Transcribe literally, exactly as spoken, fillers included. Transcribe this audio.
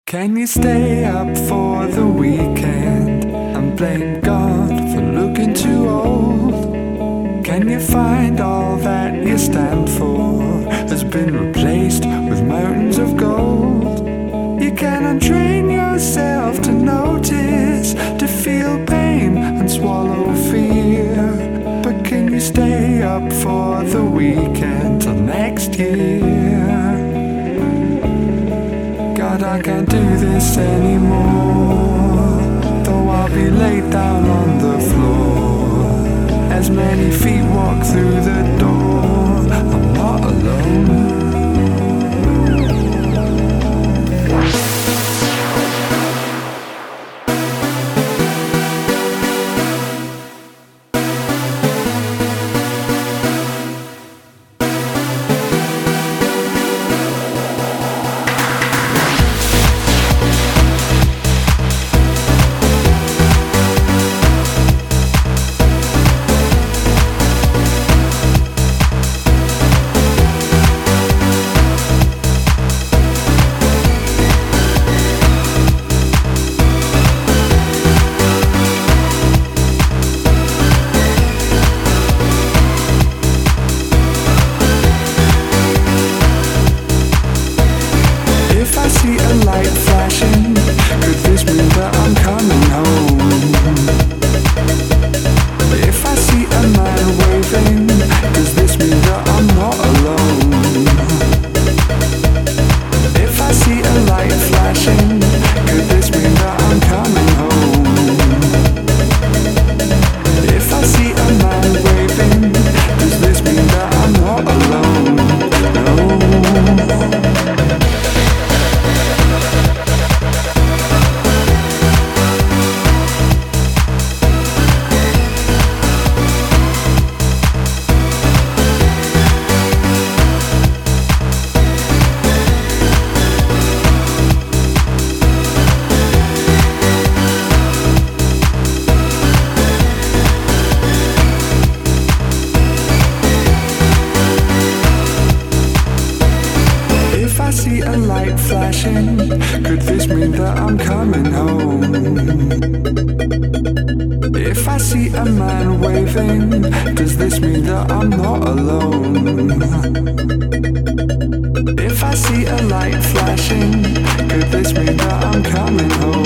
Can you stay up for the weekend and blame God for looking too old? Can you find all that you stand for has been replaced with mountains of gold? You can untrain yourself to notice, to feel pain and swallow fear. But can you stay up for the weekend till next year? God, I can't do this anymore, though I'll be laid down on the floor. As many feet walk through the door, I'm not alone. Could this mean that I'm coming home? If I see a man waving, does this mean that I'm not alone? If I see a light flashing, could this mean that I'm coming home?